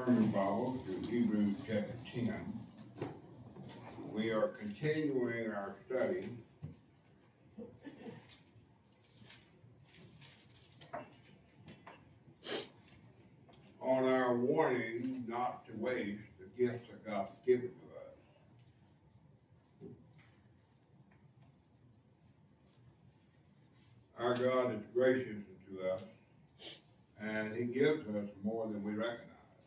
Turn your Bible to Hebrews chapter 10. We are continuing our study on our warning not to waste the gifts that God's given to us. Our God is gracious to us, and He gives us more than we recognize.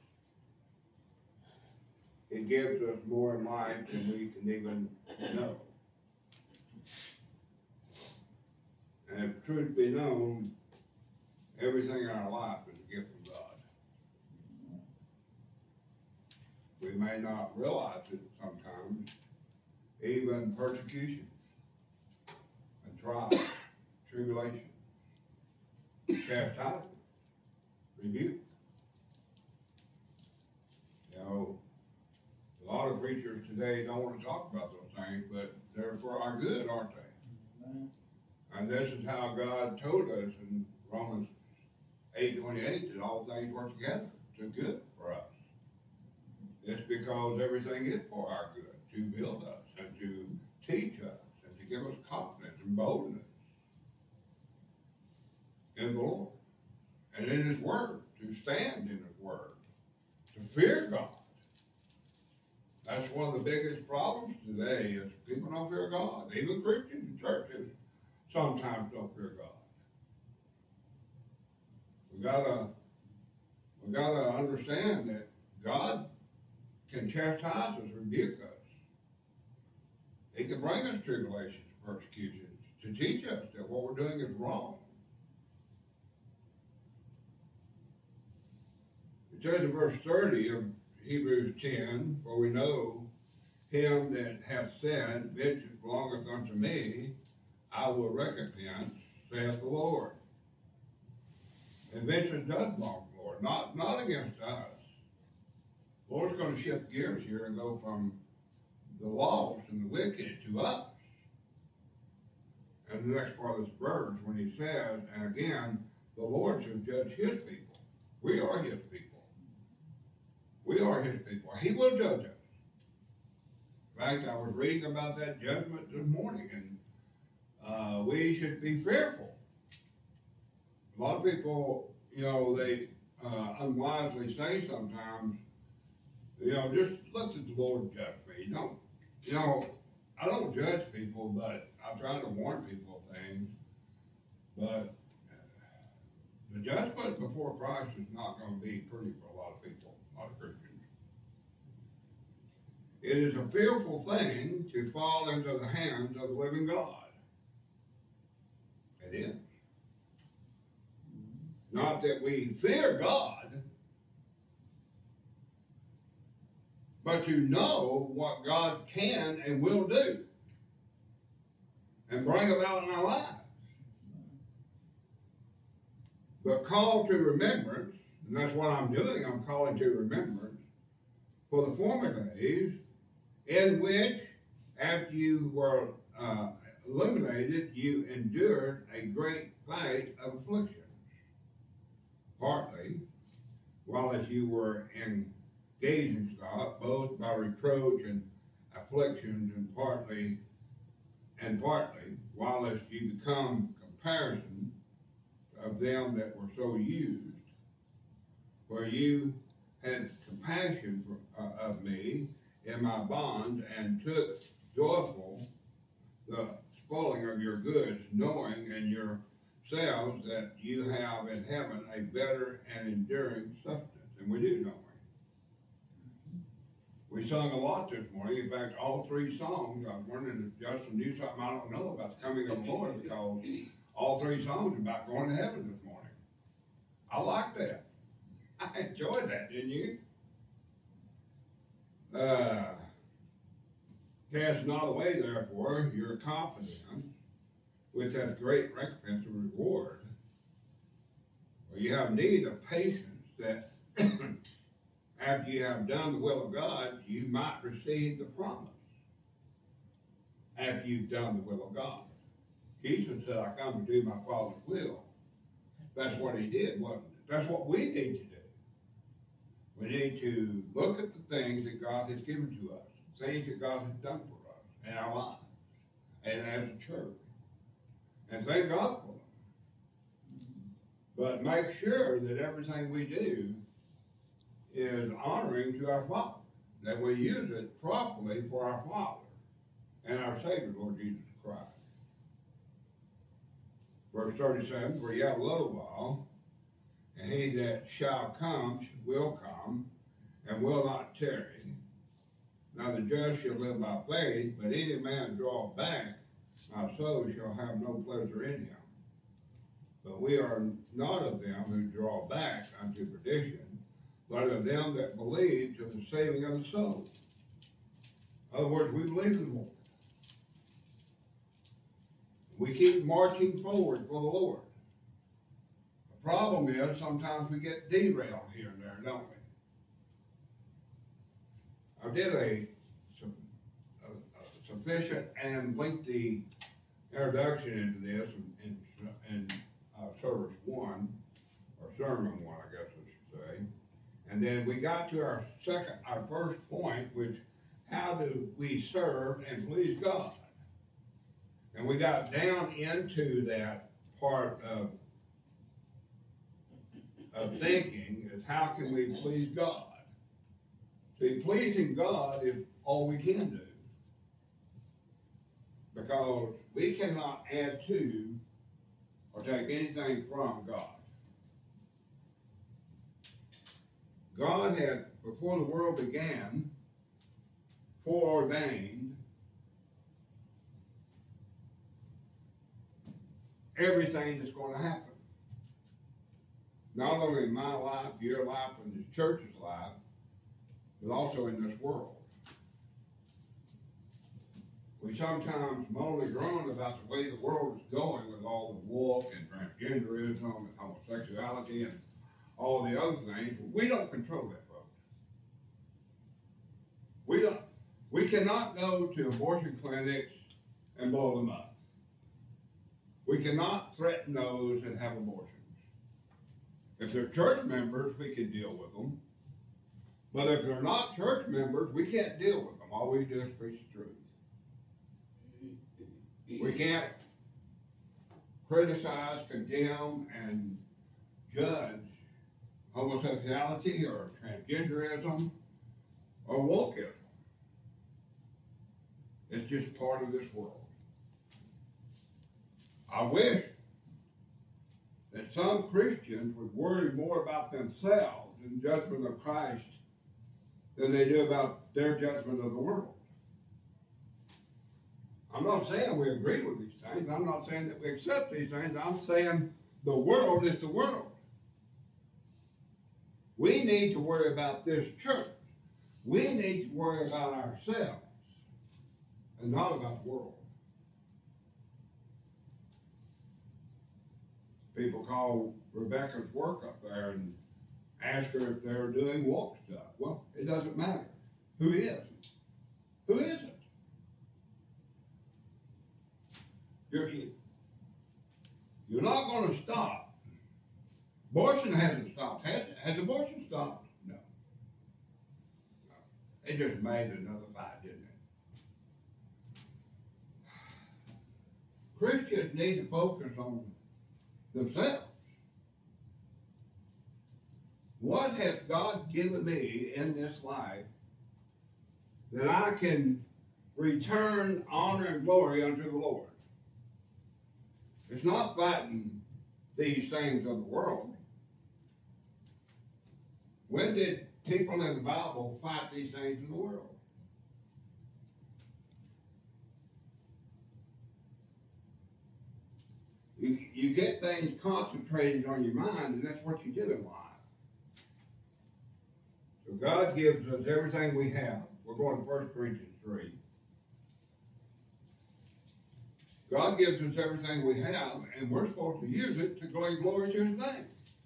He gives us more in life than we can even know. And if truth be known, everything in our life is a gift from God. We may not realize it sometimes, even persecution and trials, tribulation, chastisement, rebuke. You know, a lot of preachers today don't want to talk about those things, but they're for our good, aren't they? Amen. And this is how God told us in Romans 8:28 that all things work together to good for us. It's because everything is for our good, to build us and to teach us and to give us confidence and boldness in the Lord and in His Word, to stand in His Word, to fear God. That's one of the biggest problems today is people don't fear God. Even Christians and churches sometimes don't fear God. We gotta understand that God can chastise us, rebuke us. He can bring us tribulations, persecutions, to teach us that what we're doing is wrong. It says in verse 30 of Hebrews 10, for we know him that hath said, vengeance belongeth unto me, I will recompense, saith the Lord. And vengeance does belong to the Lord, not against us. The Lord's going to shift gears here and go from the lost and the wicked to us. And the next part of this verse, when he says, and again, the Lord shall judge his people. We are his people. We are his people. He will judge us. In fact, I was reading about that judgment this morning, and we should be fearful. A lot of people, they unwisely say sometimes, just let the Lord judge me. I don't judge people, but I try to warn people of things. But the judgment before Christ is not going to be pretty for a lot of people, a lot of Christians. It is a fearful thing to fall into the hands of the living God. It is. Not that we fear God, but to know what God can and will do and bring about in our lives. But call to remembrance, and that's what I'm doing, I'm calling to remembrance, for the former days in which, after you were illuminated, you endured a great fight of afflictions. Partly, while as you were engaged in God, both by reproach and afflictions, and partly, while as you become comparison of them that were so used, where you had compassion of me in my bonds, and took joyful the spoiling of your goods, knowing in yourselves that you have in heaven a better and enduring substance. And we do, don't we? We sung a lot this morning. In fact, all three songs, I was wondering if Justin knew something I don't know about the coming of the Lord, because all three songs are about going to heaven this morning. I like that. I enjoyed that, didn't you? Cast not away, therefore, your confidence, which has great recompense and reward. For you have need of patience, that after you have done the will of God, you might receive the promise. After you've done the will of God. Jesus said, I come to do my Father's will. That's what he did, wasn't it? That's what we need to do. We need to look at the things that God has given to us, things that God has done for us in our lives and as a church, and thank God for them. But make sure that everything we do is honoring to our Father, that we use it properly for our Father and our Savior, Lord Jesus Christ. Verse 37, for yet a little while, and he that shall come will come, and will not tarry. Now the just shall live by faith, but any man draw back, my soul shall have no pleasure in him. But we are not of them who draw back unto perdition, but of them that believe to the saving of the soul. In other words, we believe in the Lord. We keep marching forward for the Lord. The problem is sometimes we get derailed here and there, don't we? I did a sufficient and lengthy introduction into this in service 1, or sermon 1, I guess I should say. And then we got to our first point, which, how do we serve and please God? And we got down into that part of thinking is how can we please God? See, pleasing God is all we can do. Because we cannot add to or take anything from God. God had, before the world began, foreordained everything that's going to happen. Not only in my life, your life, and the church's life, but also in this world. We sometimes moan and groan about the way the world is going with all the woke and transgenderism and homosexuality and all the other things. We don't control that, folks. We cannot go to abortion clinics and blow them up. We cannot threaten those that have abortions. If they're church members, we can deal with them. But if they're not church members, we can't deal with them. All we do is preach the truth. We can't criticize, condemn, and judge homosexuality or transgenderism or wokeism. It's just part of this world. I wish that some Christians would worry more about themselves in judgment of Christ than they do about their judgment of the world. I'm not saying we agree with these things. I'm not saying that we accept these things. I'm saying the world is the world. We need to worry about this church. We need to worry about ourselves and not about the world. People call Rebecca's work up there and ask her if they're doing woke stuff. Well, it doesn't matter. Who is? Who isn't? You're not going to stop. Abortion hasn't stopped. Has abortion stopped? No. It just made another fight, didn't it? Christians need to focus on themselves. What has God given me in this life that I can return honor and glory unto the Lord? It's not fighting these things of the world. When did people in the Bible fight these things in the world? You get things concentrated on your mind, and that's what you do in life. So God gives us everything we have. We're going to 1 Corinthians 3. God gives us everything we have, and we're supposed to use it to bring glory to His name.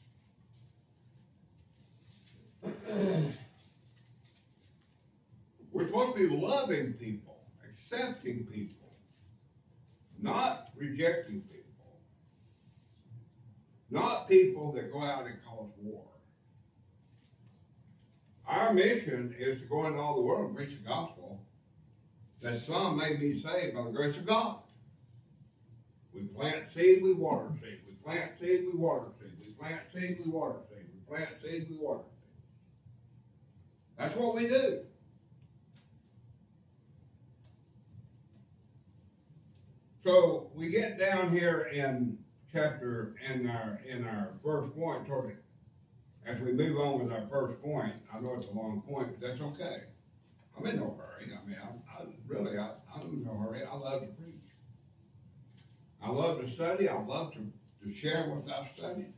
We're supposed to be loving people, accepting people, not rejecting people. Not people that go out and cause war. Our mission is to go into all the world and preach the gospel, that some may be saved by the grace of God. We plant seed, we water seed. We plant seed, we water seed. We plant seed, we water seed. We plant seed, we water seed. That's what we do. So we get down here in our first point, as we move on with our first point. I know it's a long point, but that's okay. I'm in no hurry. I mean, I'm in no hurry. I love to preach. I love to study. I love to share what I've studied.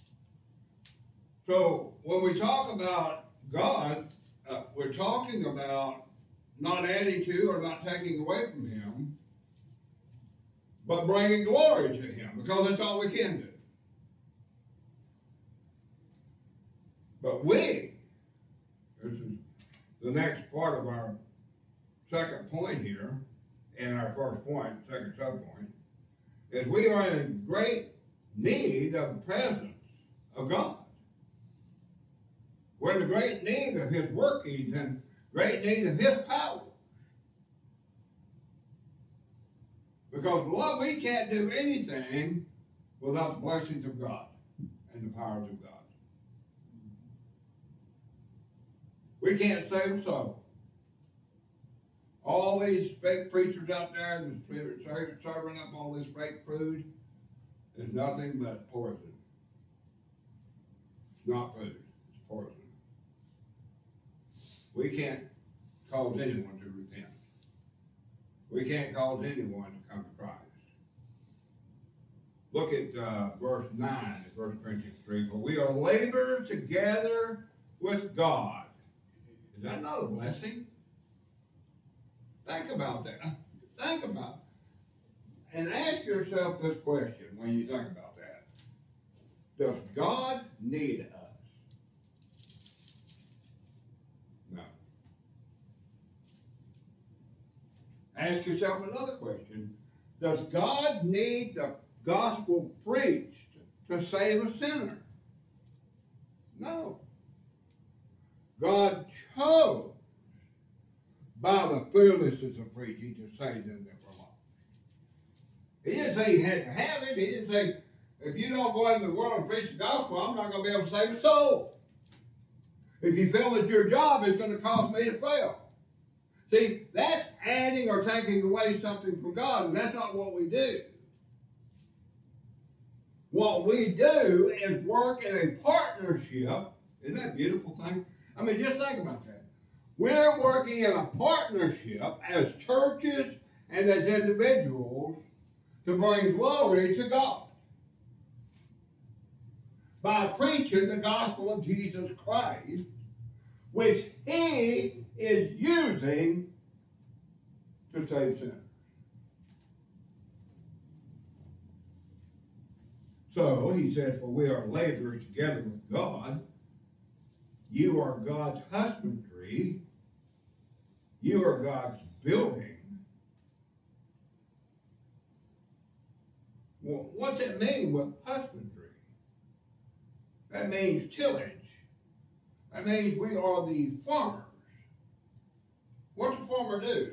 So when we talk about God, we're talking about not adding to or not taking away from Him, but bringing glory to Him, because that's all we can do. But this is the next part of our second point here, in our first point, second subpoint, is we are in great need of the presence of God. We're in great need of His workings and great need of His power. Because, Lord, we can't do anything without the blessings of God and the powers of God. We can't save a soul. All these fake preachers out there that's serving up all this fake food is nothing but poison. It's not food, it's poison. We can't cause anyone to repent. We can't cause anyone to come to Christ. Look at verse 9 of 1 Corinthians 3. For we are laborers together with God. Is that not a blessing? Think about that. Think about it. And ask yourself this question when you think about that. Does God need us? No. Ask yourself another question. Does God need the gospel preached to save a sinner? No. God chose by the foolishness of preaching to save them that were lost. He didn't say he had to have it. He didn't say, if you don't go into the world and preach the gospel, I'm not going to be able to save a soul. If you feel that your job is going to cause me to fail. See, that's adding or taking away something from God, and that's not what we do. What we do is work in a partnership. Isn't that a beautiful thing? I mean, just think about that. We're working in a partnership as churches and as individuals to bring glory to God by preaching the gospel of Jesus Christ, which He is using to save sinners. So he said, for we are laborers together with God. You are God's husbandry. You are God's building. Well, what's it mean with husbandry? That means tillage. That means we are the farmers. What's a farmer do?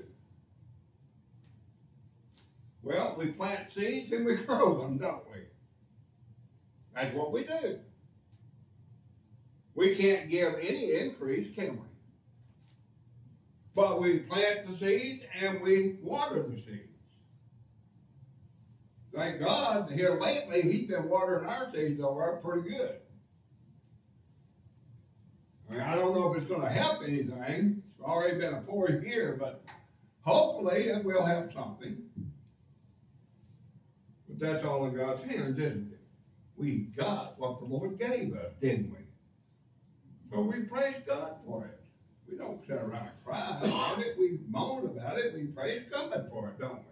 Well, we plant seeds and we grow them, don't we? That's what we do. We can't give any increase, can we? But we plant the seeds and we water the seeds. Thank God, here lately, He's been watering our seeds over pretty good. I mean, I don't know if it's going to help anything. It's already been a poor year, but hopefully it will help something. But that's all in God's hands, isn't it? We got what the Lord gave us, didn't we? So we praise God for it. We don't sit around and cry about it. We moan about it. We praise God for it, don't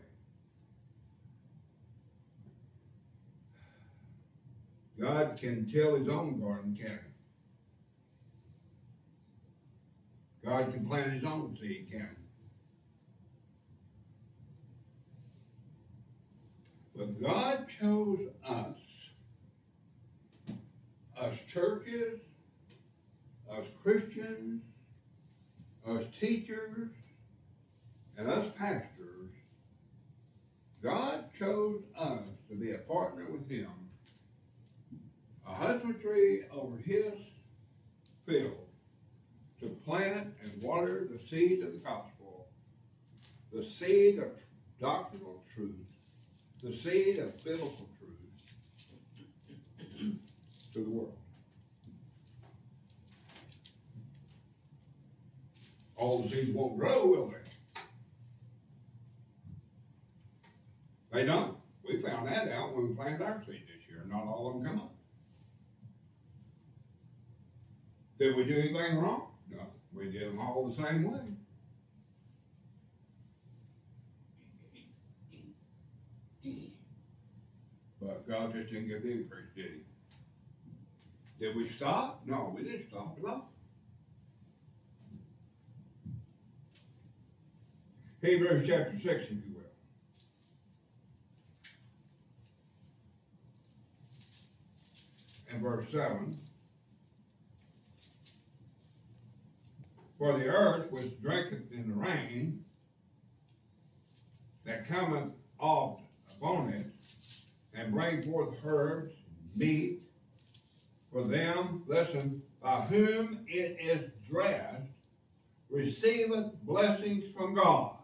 we? God can till His own garden, can't He? God can plant His own seed, can't He? But God chose us churches, us Christians, us teachers, and us pastors, God chose us to be a partner with him, a husbandry over his field, to plant and water the seed of the gospel, the seed of doctrinal truth, the seed of biblical truth to the world. All the seeds won't grow, will they? They don't. We found that out when we planted our seed this year. Not all of them come up. Did we do anything wrong? No. We did them all the same way. But God just didn't give the increase, did he? Did we stop? No, we didn't stop at all. Hebrews chapter 6, if you will. And verse 7. For the earth which drinketh in the rain that cometh oft upon it, and bring forth herbs, meat, for them, listen, by whom it is dressed, receiveth blessings from God.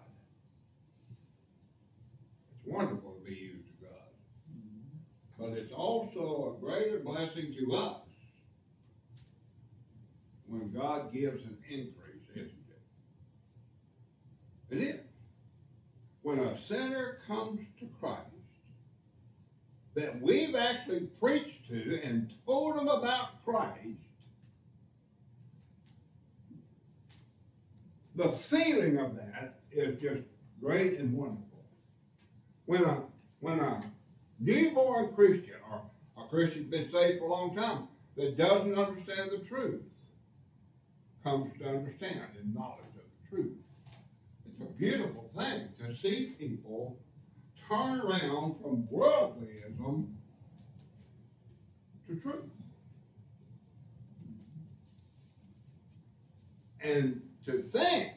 It's wonderful to be used of God. But it's also a greater blessing to us when God gives an increase, isn't it? It is. When a sinner comes to Christ, that we've actually preached to and told them about Christ, the feeling of that is just great and wonderful. When a newborn Christian, or a Christian been saved for a long time, that doesn't understand the truth, comes to understand and knowledge of the truth. It's a beautiful thing to see people turn around from worldlyism to truth. And to think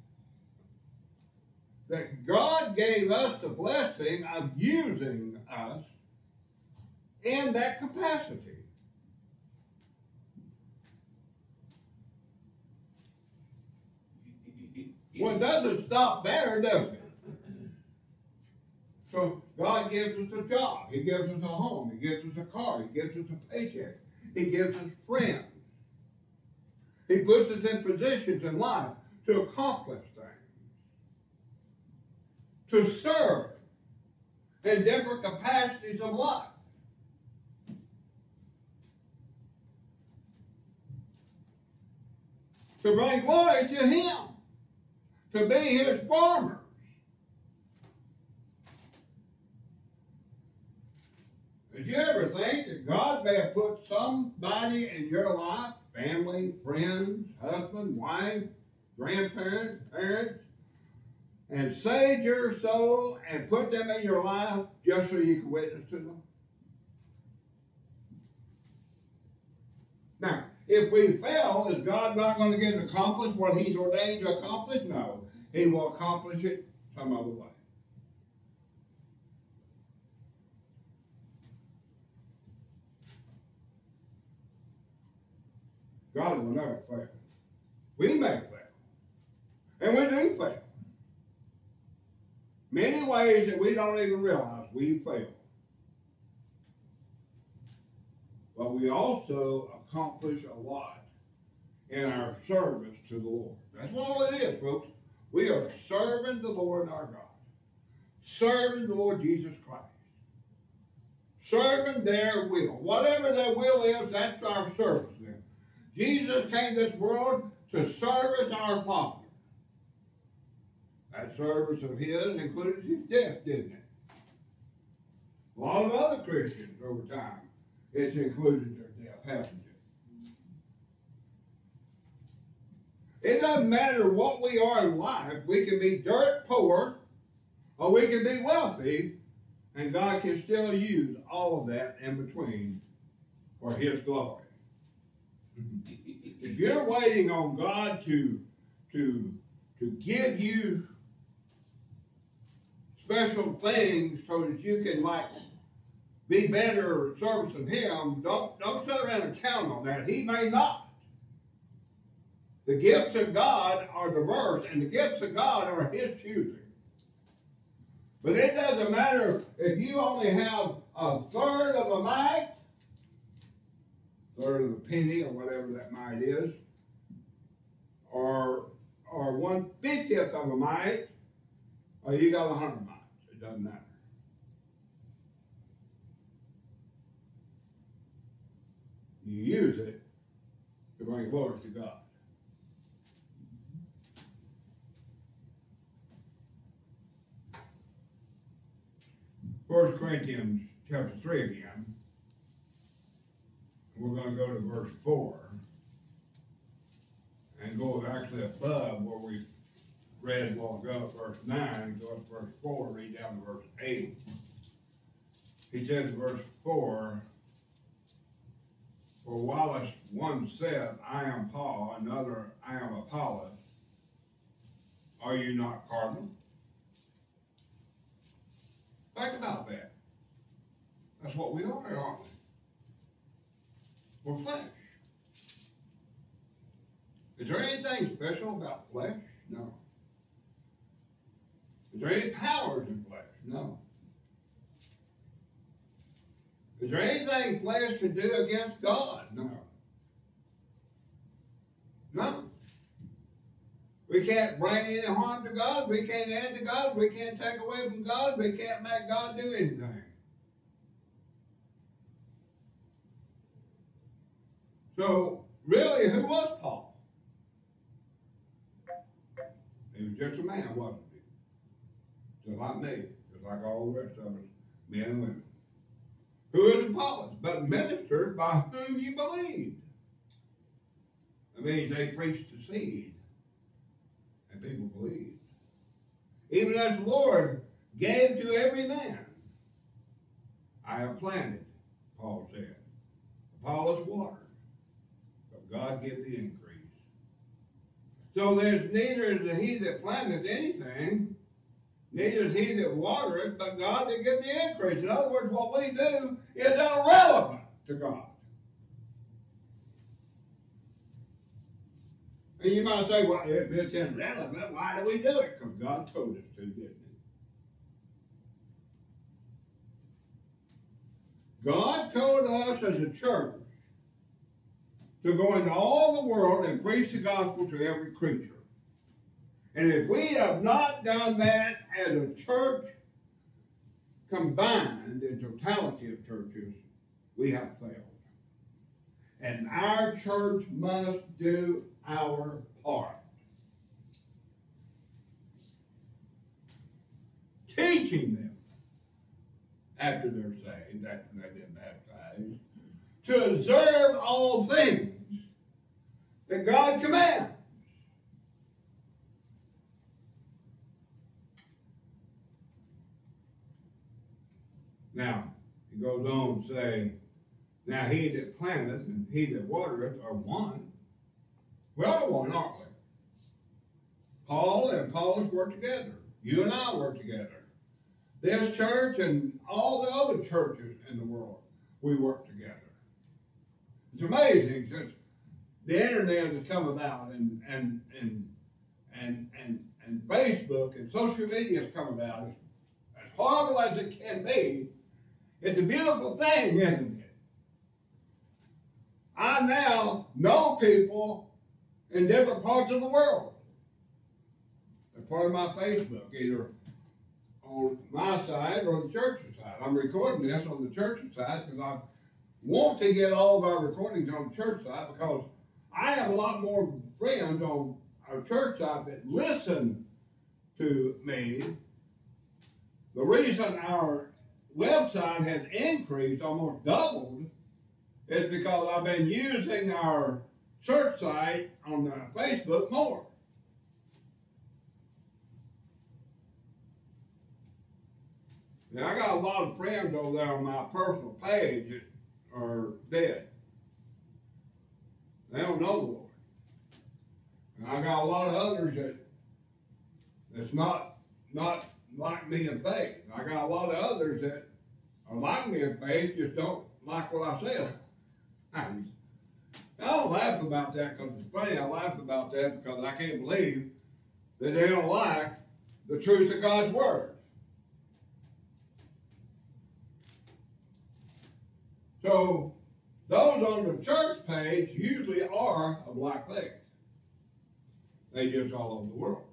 that God gave us the blessing of using us in that capacity. Well, it doesn't stop there, does it? So God gives us a job. He gives us a home. He gives us a car. He gives us a paycheck. He gives us friends. He puts us in positions in life to accomplish things, to serve in different capacities of life. To bring glory to him, to be his farmers. Did you ever think that God may have put somebody in your life, family, friends, husband, wife, grandparents, parents, and saved your soul and put them in your life just so you could witness to them? Now, if we fail, is God not going to get accomplished what he's ordained to accomplish? No. He will accomplish it some other way. God will never fail. We may fail. And we do fail. Many ways that we don't even realize we fail. But we also accomplish a lot in our service to the Lord. That's all it is, folks. We are serving the Lord our God. Serving the Lord Jesus Christ. Serving their will. Whatever their will is, that's our service then. Jesus came to this world to service our Father. That service of his included his death, didn't it? A lot of other Christians over time, it's included their death, hasn't it? It doesn't matter what we are in life. We can be dirt poor, or we can be wealthy, and God can still use all of that in between for his glory. If you're waiting on God to give you special things so that you can like be better servicing Him, don't sit around and count on that. He may not. The gifts of God are diverse, and the gifts of God are His choosing. But it doesn't matter if you only have a third of a mite, third of a penny, or whatever that mite is, or 1/50th of a mite, or you got 100 mites. It doesn't matter. You use it to bring glory to God. First Corinthians chapter 3 again. We're going to go to verse 4 and go actually above where we read a while ago, verse 9, go up to verse 4, read down to verse 8. He says in verse 4, for while as one said, I am Paul, another, I am Apollos, are you not carnal? Think about that. That's what we are, aren't we? We're flesh. Is there anything special about flesh? No. Is there any powers in flesh? No. Is there anything flesh can do against God? No. No. We can't bring any harm to God. We can't add to God. We can't take away from God. We can't make God do anything. So, really, who was Paul? He was just a man, wasn't he? Just like me. Just like all the rest of us, men and women. Who is Apollos? But ministered by whom you believed. That means they preached the seed. And people believed. Even as the Lord gave to every man. I have planted, Paul said. Apollos watered. But God gave the increase. So there's neither is he that planteth anything, neither is he that watereth, but God that give the increase. In other words, what we do is irrelevant to God. And you might say, well, if it's irrelevant, why do we do it? Because God told us to, didn't He? God told us as a church to go into all the world and preach the gospel to every creature. And if we have not done that as a church combined in totality of churches, we have failed. And our church must do our part. Teaching them after they're saved, after they've been baptized, to observe all things that God commands. Now, he goes on to say, now he that planteth and he that watereth are one. We are one, aren't we? Paul and Apollos work together. You and I work together. This church and all the other churches in the world, we work together. It's amazing since the internet has come about and Facebook and social media has come about. As horrible as it can be, it's a beautiful thing, isn't it? I now know people in different parts of the world. They're part of my Facebook, either on my side or the church's side. I'm recording this on the church's side because I want to get all of our recordings on the church side because I have a lot more friends on our church side that listen to me. The reason our website has increased, almost doubled, is because I've been using our church site on Facebook more. Now, I got a lot of friends over there on my personal page that are dead. They don't know the Lord. And I got a lot of others that's not like me in faith. I got a lot of others that are like me in faith, just don't like what I say. I don't laugh about that because it's funny. I laugh about that because I can't believe that they don't like the truth of God's word. So those on the church page usually are of like faith. They just all over the world.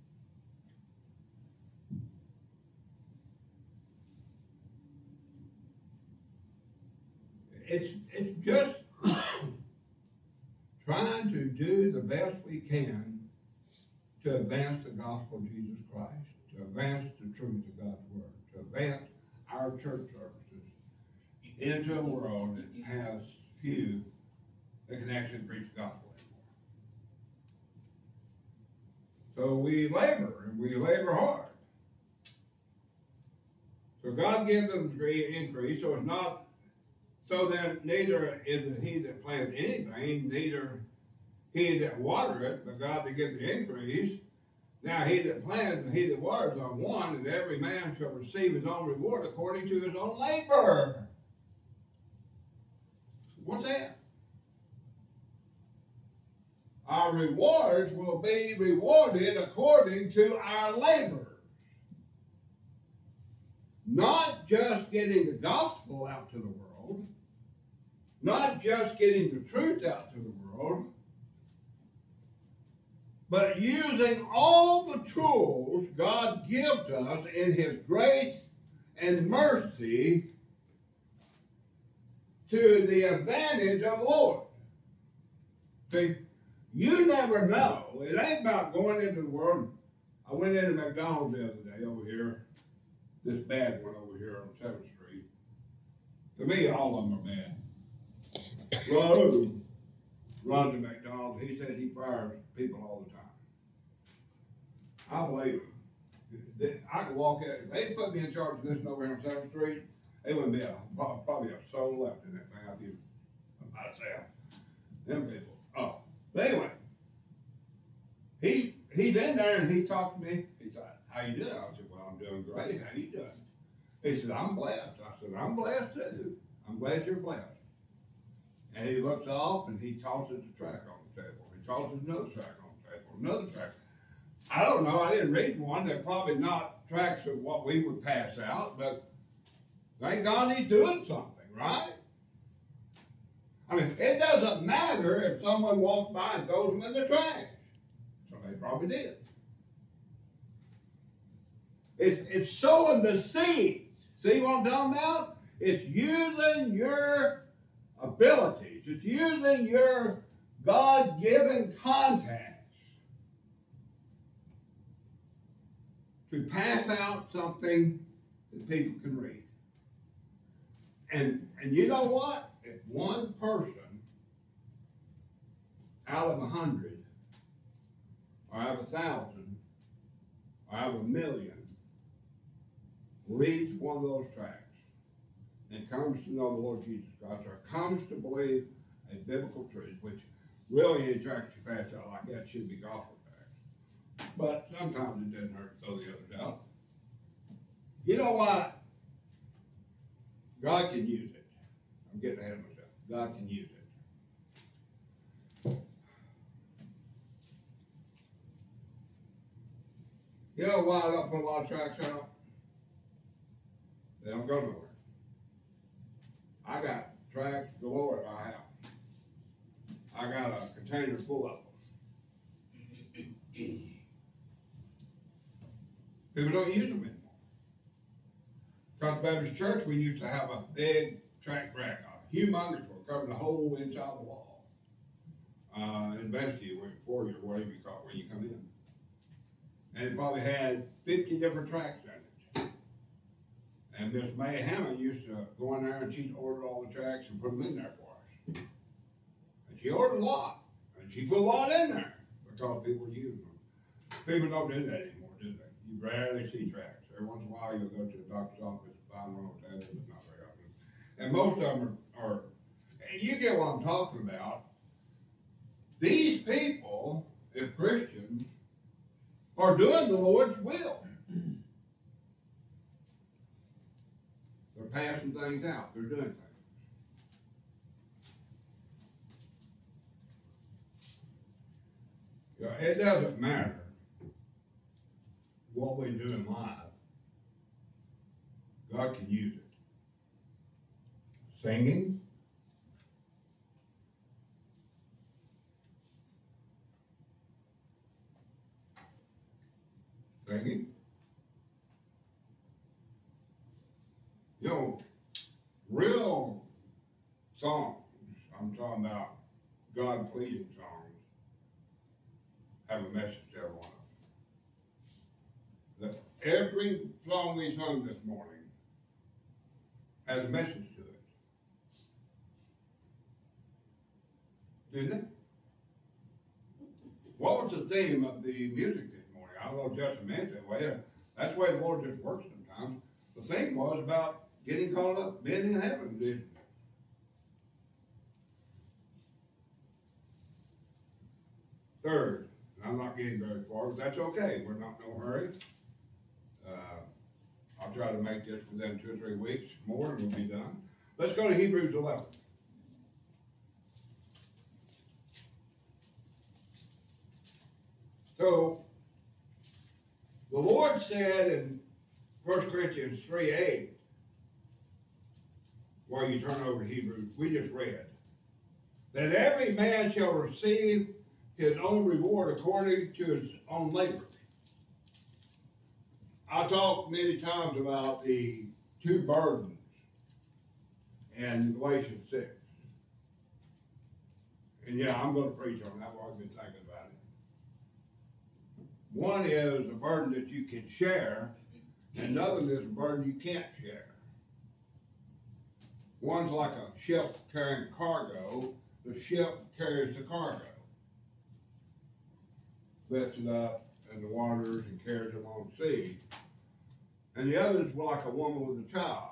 It's just trying to do the best we can to advance the gospel of Jesus Christ, to advance the truth of God's word, to advance our church services into a world that has few that can actually preach the gospel anymore. So we labor, and we labor hard. So God gives them the great increase, so it's not so that neither is it he that plants anything, neither he that water it, but God that gives the increase. Now he that plants and he that waters are one, and every man shall receive his own reward according to his own labor. What's that? Our rewards will be rewarded according to our labor. Not just getting the gospel out to the world, not just getting the truth out to the world, but using all the tools God gives us in his grace and mercy to the advantage of the Lord. See, you never know. It ain't about going into the world. I went into McDonald's the other day over here, this bad one over here on 7th Street. To me, all of them are bad. Rose runs a McDonald's. He said he fires people all the time. I believe him. I could walk out. If they put me in charge of this over here on 7th Street, there wouldn't be probably a soul left in that thing. I'd be myself. Them people. Oh. But anyway, he's in there and he talked to me. He said, "How you doing?" I said, "Well, I'm doing great. How you doing?" He said, "I'm blessed." I said, "I'm blessed too. I'm glad you're blessed." And he looks off and he tosses the track on the table. He tosses another track on the table, another track. I don't know, I didn't read one. They're probably not tracks of what we would pass out, but thank God he's doing something, right? I mean, it doesn't matter if someone walks by and throws them in the trash. Somebody probably did. It's sowing the seeds. See what I'm talking about? It's using your abilities. It's using your God-given contacts to pass out something that people can read. And you know what? If one person out of 100, or out of 1,000, or out of 1,000,000 reads one of those tracts and comes to know the Lord Jesus Christ, or comes to believe a biblical truth, which really any tracts you pass out like that should be gospel tracts. But sometimes it doesn't hurt to throw the others out. You know what? God can use it. I'm getting ahead of myself. God can use it. You know why I don't put a lot of tracts out? They don't go nowhere. I got tracts galore at my house. I got a container full of them. People don't use them anymore. Cross Baptist Church, we used to have a big tract rack, a humongous one, covering the whole inside of the wall. In vestibule, foyer, whatever you call it, when you come in. And it probably had 50 different tracts in it. And Miss May Hammond used to go in there and she'd order all the tracts and put them in there for us. And she ordered a lot. And she put a lot in there because people were using them. People don't do that anymore, do they? You rarely see tracts. Every once in a while you'll go to the doctor's office, find one on the table, but not very often. And most of them are you get what I'm talking about. These people if Christians are doing the Lord's will. They're passing things out. They're doing things. You know, it doesn't matter what we do in life. God can use it. Singing. Singing. You know, real songs, I'm talking about God-pleasing songs, have a message to every one of them. Every song we sung this morning has a message to it. Didn't it? What was the theme of the music this morning? I don't know if Justin meant that way. That's the way the Lord just works sometimes. The theme was about getting caught up, being in heaven, didn't it? Third, and I'm not getting very far, but that's okay. We're not in no hurry. I'll try to make this within 2 or 3 weeks more and we'll be done. Let's go to Hebrews 11. So, the Lord said in 1 Corinthians 3:8, while you turn over to Hebrews, we just read, that every man shall receive his own reward according to his own labor. I talked many times about the 2 burdens in Galatians 6. And yeah, I'm going to preach on that. I've already been thinking about it. One is a burden that you can share, and another is a burden you can't share. One's like a ship carrying cargo. The ship carries the cargo. Lifts it up in the waters and carries it on the sea. And the other is like a woman with a child.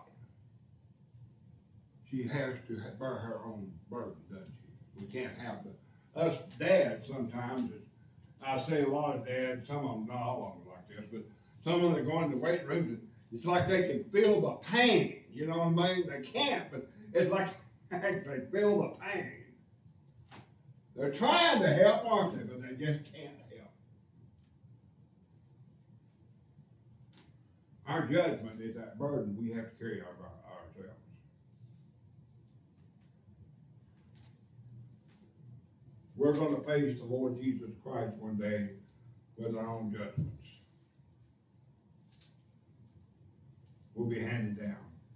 She has to bear her own burden, doesn't she? We can't have us dads sometimes. I say a lot of dads, some of them, not all of them like this, but some of them go in the weight rooms and it's like they can feel the pain. You know what I mean? They can't, but it's like they feel the pain. They're trying to help, aren't they? But they just can't help. Our judgment is that burden we have to carry ourselves. We're going to face the Lord Jesus Christ one day with our own judgments. Will be handed down.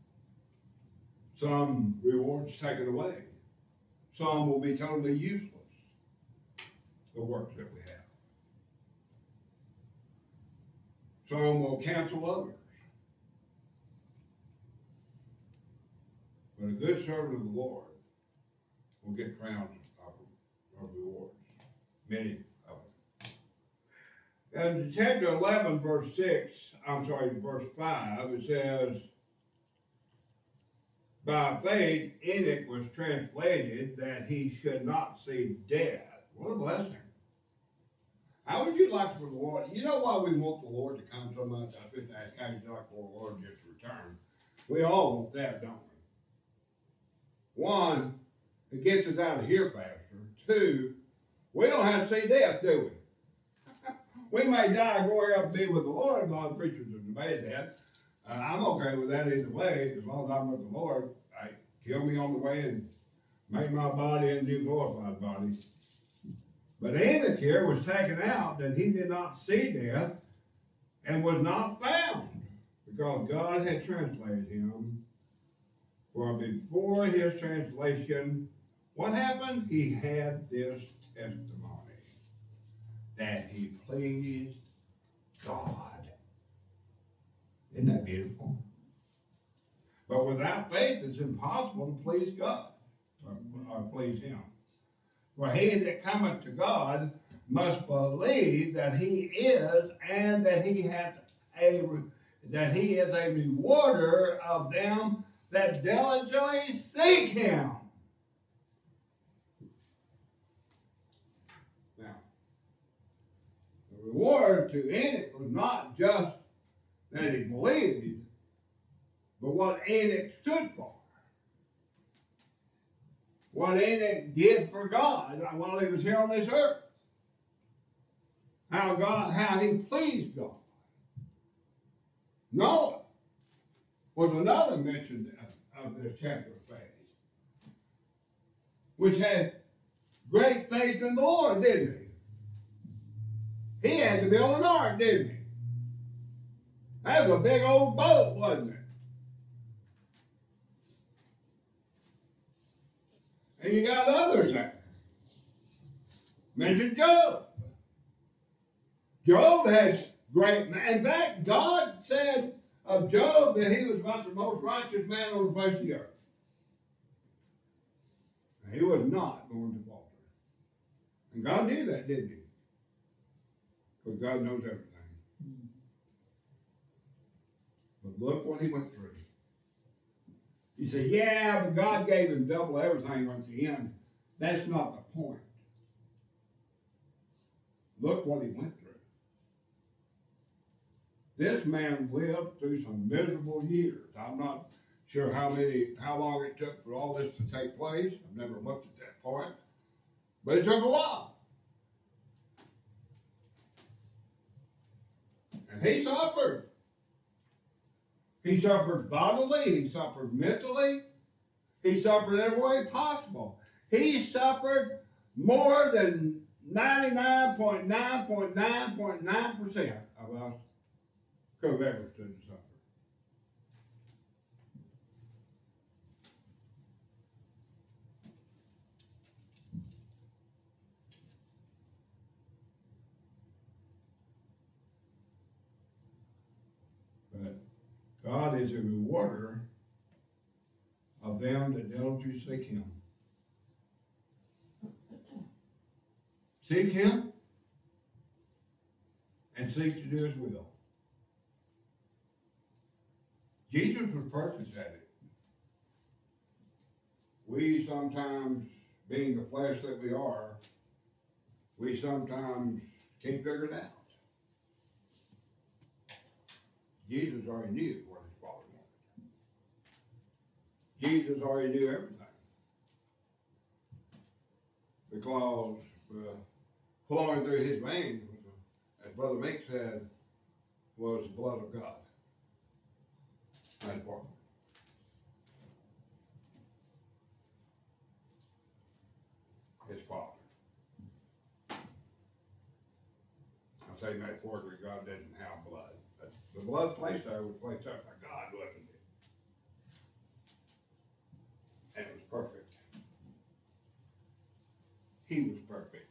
Some rewards taken away. Some will be totally useless. The works that we have. Some will cancel others. But a good servant of the Lord will get crowns of rewards. Many of them. And in chapter 11, verse 5, it says, by faith Enoch was translated that he should not see death. What a blessing. How would you like for the Lord? You know why we want the Lord to come so much? I think that's kind of like for the Lord just to return. We all want that, don't we? One, it gets us out of here faster. Two, we don't have to see death, do we? We may die and go up and be with the Lord. A lot of preachers have debated that. I'm okay with that either way. As long as I'm with the Lord, kill me on the way and make my body a new glorified body. But Enoch here was taken out that he did not see death and was not found because God had translated him. For before his translation, what happened? He had this testimony that he pleased God. Isn't that beautiful? But without faith, it's impossible to please God or please him. For he that cometh to God must believe that he is, and that he is a rewarder of them that diligently seek him. Now, reward to Enoch was not just that he believed, but what Enoch stood for. What Enoch did for God while he was here on this earth. How he pleased God. Noah was another mention of this chapter of faith, which had great faith in the Lord, didn't he? He had to build an ark, didn't he? That was a big old boat, wasn't it? And you got others there. Mention Job. Job had great, in fact, God said of Job that he was about the most righteous man on the face of the earth. He was not going to falter. And God knew that, didn't he? Because God knows everything. But look what he went through. You say, yeah, but God gave him double everything at the end. That's not the point. Look what he went through. This man lived through some miserable years. I'm not sure how long it took for all this to take place. I've never looked at that part. But it took a while. And he suffered. He suffered bodily. He suffered mentally. He suffered every way possible. He suffered more than 99.9.9.9% of us could have ever stood to suffer. But God is a rewarder of them that diligently seek him. Seek him and seek to do his will. Jesus was perfect at it. We sometimes, being the flesh that we are, we sometimes can't figure it out. Jesus already knew what his Father wanted. Jesus already knew everything. Because flowing through his veins, as Brother Meek said, was the blood of God. That's important. His Father. I say metaphorically, God didn't have blood. But the blood placed there was placed there by God, wasn't it? And it was perfect. He was perfect.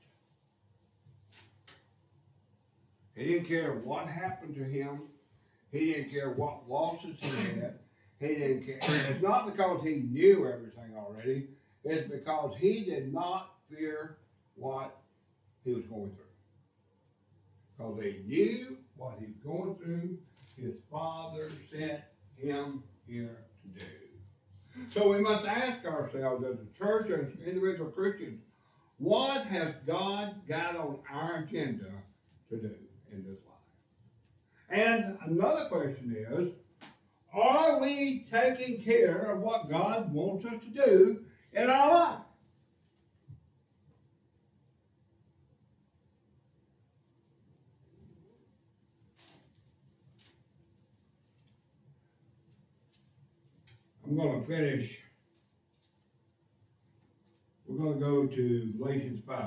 He didn't care what happened to him. He didn't care what losses he had. He didn't care. And it's not because he knew everything already. It's because he did not fear what he was going through. Because he knew what he was going through, his Father sent him here to do. So we must ask ourselves as a church, as individual Christians, what has God got on our agenda to do in this life? And another question is, are we taking care of what God wants us to do in our life? I'm going to finish. We're going to go to Galatians 5.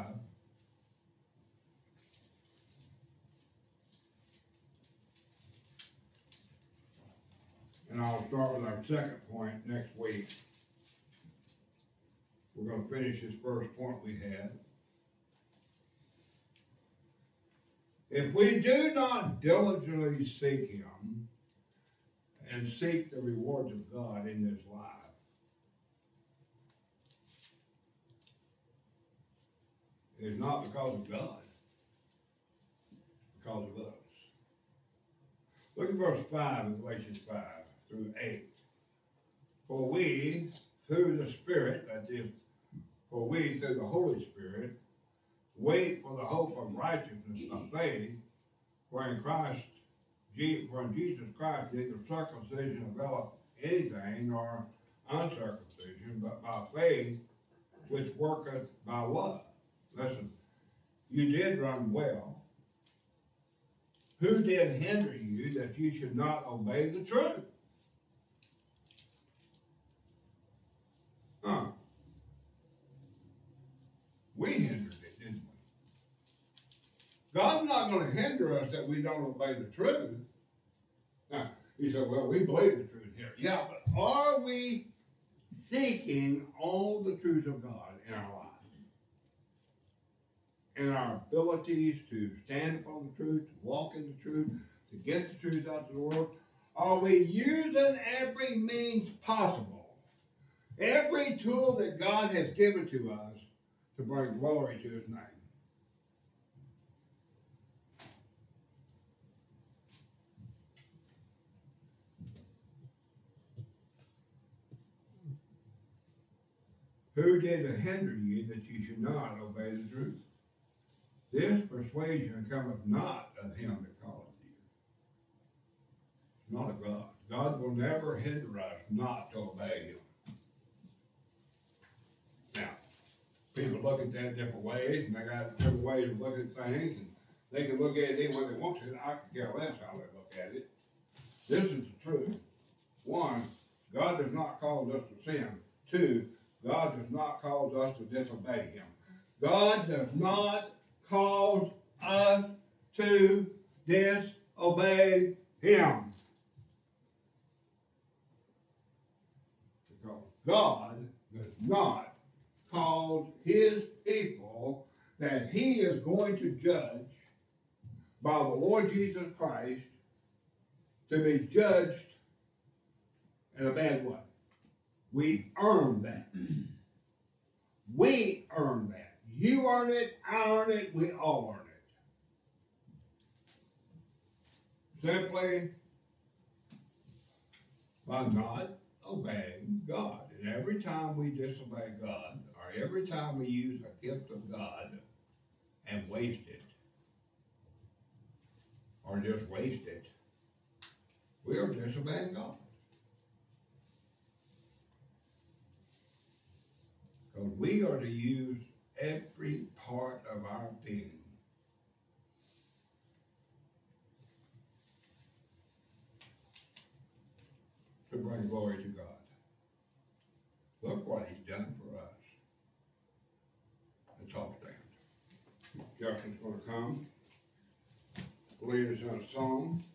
And I'll start with our second point next week. We're going to finish this first point we had. If we do not diligently seek him and seek the rewards of God in this life, it's not because of God, it's because of us. Look at verse 5 in Galatians 5 through 8. For we, through the Spirit, that is, for we, through the Holy Spirit, wait for the hope of righteousness of faith. when Jesus Christ neither circumcision availeth anything nor uncircumcision, but by faith which worketh by love. Listen, you did run well. Who did hinder you that you should not obey the truth? We hindered it, didn't we? God's not going to hinder us that we don't obey the truth. Now, you say, well, we believe the truth here. Yeah, but are we seeking all the truth of God in our lives? In our abilities to stand upon the truth, to walk in the truth, to get the truth out to the world? Are we using every means possible, every tool that God has given to us to bring glory to his name? Who did hinder you that you should not obey the truth? This persuasion cometh not of him that calleth you. It's not of God. God will never hinder us not to obey him. Now, people look at that different ways, and they got different ways of looking at things, and they can look at it any way they want to, and I can care less how they look at it. This is the truth. One, God does not cause us to sin. Two, God does not cause us to disobey him. God does not cause us to disobey him. Because God does not cause his people that he is going to judge by the Lord Jesus Christ to be judged in a bad way. We earn that. We earn that. You earn it, I earn it, we all earn it. Simply by not obeying God. And every time we disobey God, or every time we use a gift of God and waste it, or just waste it, we are disobeying God. Because we are to use every part of our being to bring glory to God. Look what he's done for us. Let's all stand. Justin's going to come, lead us in a song.